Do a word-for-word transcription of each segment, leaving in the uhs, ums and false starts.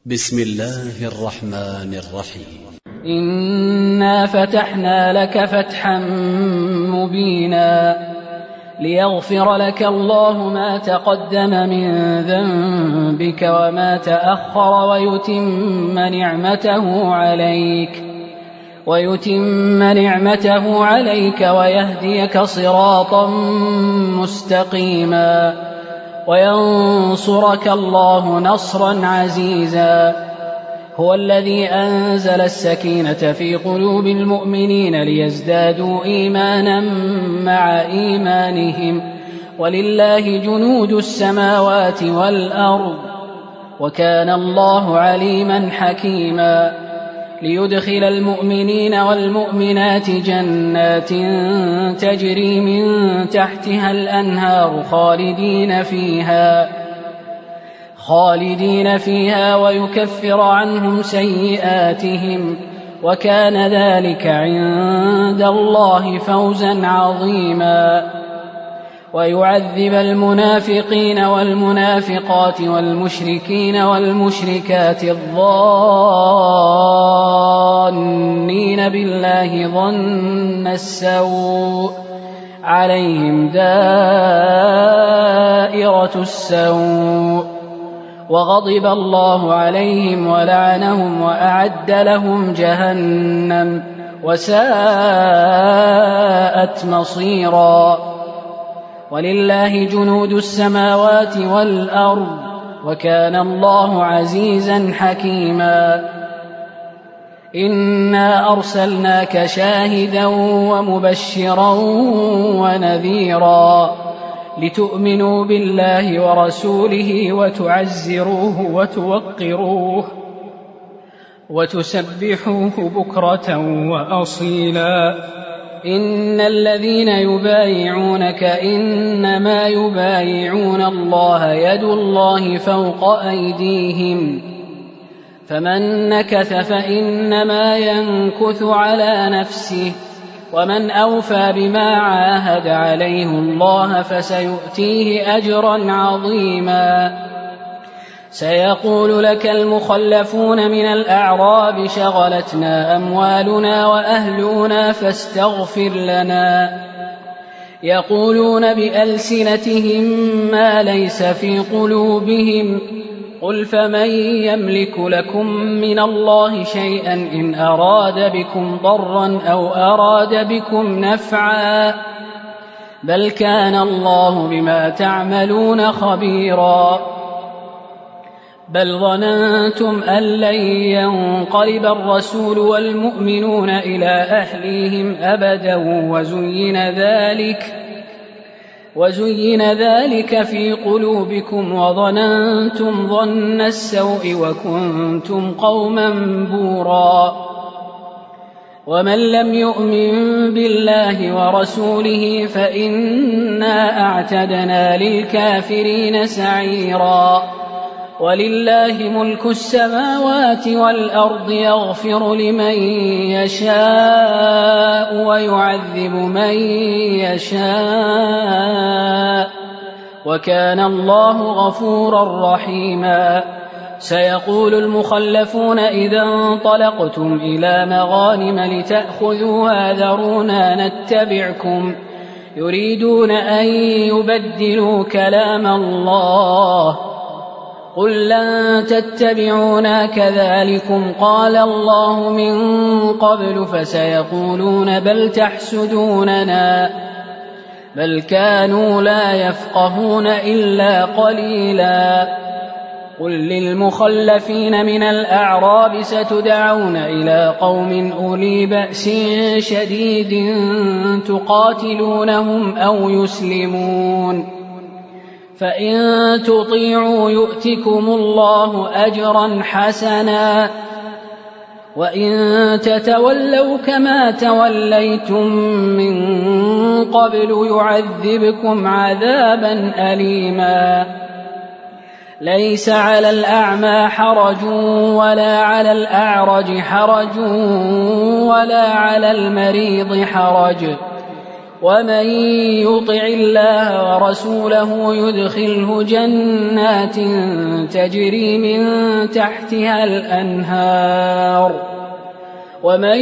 بسم الله الرحمن الرحيم. إنا فتحنا لك فتحا مبينا ليغفر لك الله ما تقدم من ذنبك وما تأخر ويتم نعمته عليك ويتم نعمته عليك ويهديك صراطا مستقيما وينصرك الله نصرا عزيزا. هو الذي أنزل السكينة في قلوب المؤمنين ليزدادوا إيمانا مع إيمانهم ولله جنود السماوات والأرض وكان الله عليما حكيما. ليدخل المؤمنين والمؤمنات جنات تجري من تحتها الأنهار خالدين فيها خالدين فيها ويكفر عنهم سيئاتهم وكان ذلك عند الله فوزا عظيما. ويعذب المنافقين والمنافقات والمشركين والمشركات الظانين بالله ظن السوء عليهم دائرة السوء وغضب الله عليهم ولعنهم وأعد لهم جهنم وساءت مصيرا. ولله جنود السماوات والأرض وكان الله عزيزا حكيما. إنا أرسلناك شاهدا ومبشرا ونذيرا لتؤمنوا بالله ورسوله وتعزروه وتوقروه وتسبحوه بكرة وأصيلا. إن الذين يبايعونك إنما يبايعون الله يد الله فوق أيديهم فمن نكث فإنما ينكث على نفسه ومن أوفى بما عاهد عليه الله فسيؤتيه أجرا عظيما. سيقول لك المخلفون من الأعراب شغلتنا أموالنا وأهلنا فاستغفر لنا يقولون بألسنتهم ما ليس في قلوبهم قل فمن يملك لكم من الله شيئا إن أراد بكم ضرا أو أراد بكم نفعا بل كان الله بما تعملون خبيرا. بل ظننتم أن لن ينقلب الرسول والمؤمنون إلى أهليهم أبدا وزين ذلك وزين ذلك في قلوبكم وظننتم ظن السوء وكنتم قوما بورا. ومن لم يؤمن بالله ورسوله فإنا أعتدنا للكافرين سعيرا. ولله ملك السماوات والأرض يغفر لمن يشاء ويعذب من يشاء وكان الله غفورا رحيما. سيقول المخلفون إذا انطلقتم إلى مغانم لتأخذوها ذرونا نتبعكم يريدون أن يبدلوا كلام الله قل لن تتبعونا كذلكم قال الله من قبل فسيقولون بل تحسدوننا بل كانوا لا يفقهون إلا قليلا. قل للمخلفين من الأعراب ستدعون إلى قوم أولي بأس شديد تقاتلونهم أو يسلمون فإن تطيعوا يؤتكم الله أجرا حسنا وإن تتولوا كما توليتم من قبل يعذبكم عذابا أليما. ليس على الأعمى حرج ولا على الأعرج حرج ولا على المريض حرج ومن يطع الله ورسوله يدخله جنات تجري من تحتها الأنهار ومن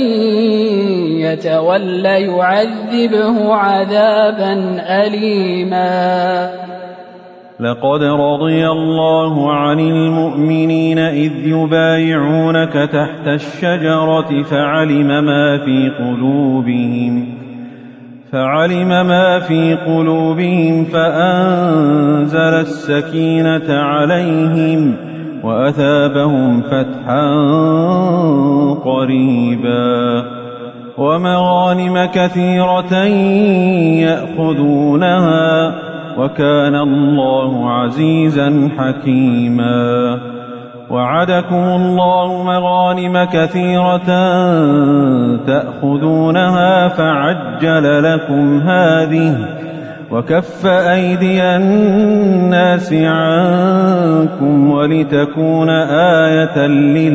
يتول يعذبه عذابا أليما. لقد رضي الله عن المؤمنين إذ يبايعونك تحت الشجرة فعلم ما في قلوبهم فعلم ما في قلوبهم فأنزل السكينة عليهم وأثابهم فتحا قريبا ومغانم كثيرة يأخذونها وكان الله عزيزا حكيما. وعدكم الله مغانم كثيرة تأخذونها فعجل لكم هذه وكف أيدي الناس عنكم ولتكون آية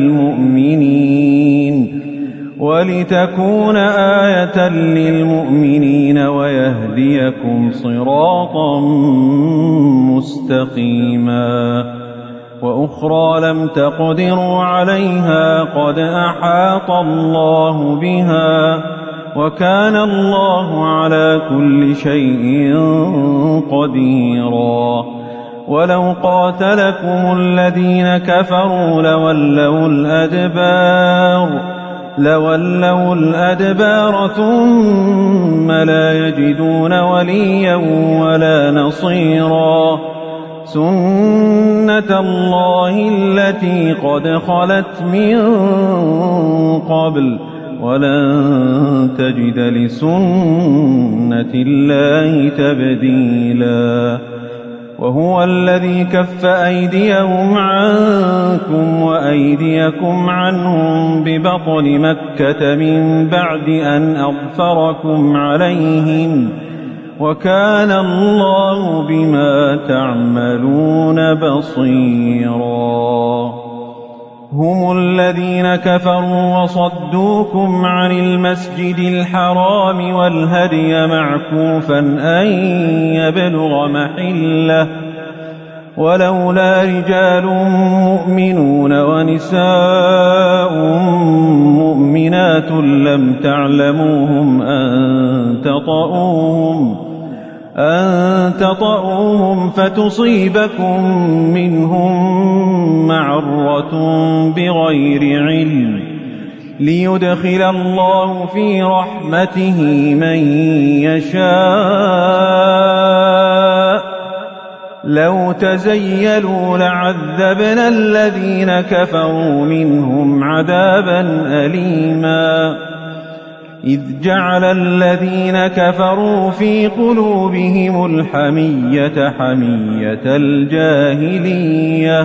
للمؤمنين ولتكون آية للمؤمنين ويهديكم صراطا مستقيما. وأخرى لم تقدروا عليها قد أحاط الله بها وكان الله على كل شيء قديرا. ولو قاتلكم الذين كفروا لولوا الأدبار لولوا الأدبار ثم لا يجدون وليا ولا نصيرا. سنة الله التي قد خلت من قبل ولن تجد لسنة الله تبديلا. وهو الذي كف أيديهم عنكم وأيديكم عنهم ببطن مكة من بعد أن أظفركم عليهم وكان الله بما تعملون بصيرا. هم الذين كفروا وصدوكم عن المسجد الحرام والهدي معكوفا أن يبلغ محله ولولا رجال مؤمنون ونساء مؤمنات لم تعلموهم أن تطؤوهم أن تطؤوهم فتصيبكم منهم معرة بغير علم ليدخل الله في رحمته من يشاء. لو تزيلوا لعذبنا الذين كفروا منهم عذابا أليما. إذ جعل الذين كفروا في قلوبهم الحمية حمية الجاهلية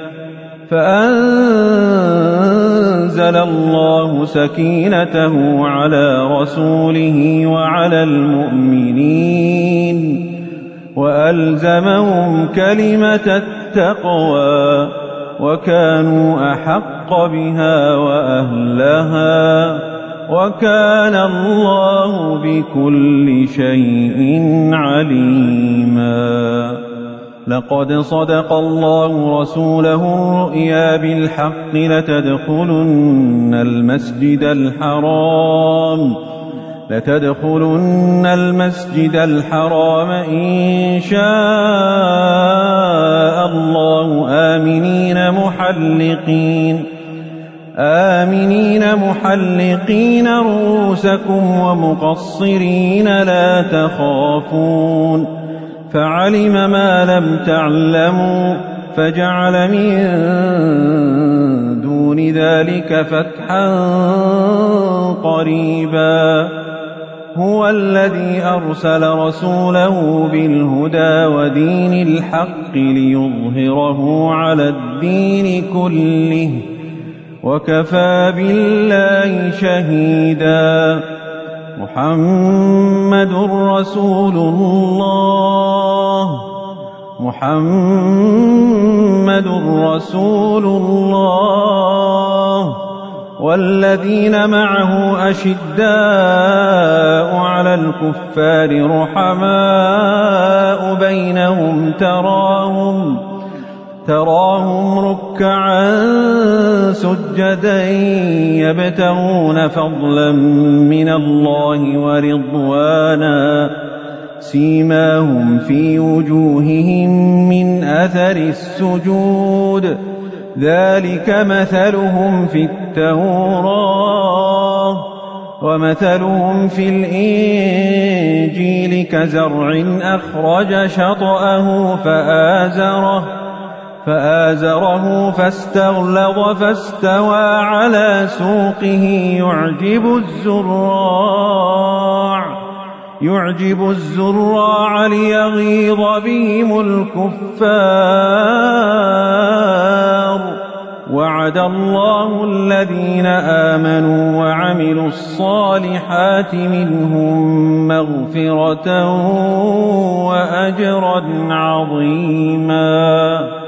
فأنزل الله سكينته على رسوله وعلى المؤمنين وألزمهم كلمة التقوى وكانوا أحق بها وأهلها وكان الله بكل شيء عليما. لقد صدق الله رسوله الرؤيا بالحق لتدخلن المسجد الحرام لتدخلن المسجد الحرام إن شاء الله آمنين محلقين آمنين محلقين رؤوسكم ومقصرين لا تخافون فعلم ما لم تعلموا فجعل من دون ذلك فتحا قريبا. هو الذي أرسل رسوله بالهدى ودين الحق ليظهره على الدين كله وكفى بالله شهيدا. محمد رسول الله محمد رسول الله والذين معه أشداء على الكفار رحماء بينهم تراهم تراهم ركعا سجدا يبتغون فضلا من الله ورضوانا سيماهم في وجوههم من أثر السجود ذلك مثلهم في التوراة ومثلهم في الإنجيل كزرع أخرج شطأه فآزره فآزره فاستغلظ فاستوى على سوقه يعجب الزراع يعجب الزراع ليغيظ بهم الكفار وعد الله الذين آمنوا وعملوا الصالحات منهم مغفرة وأجرا عظيما.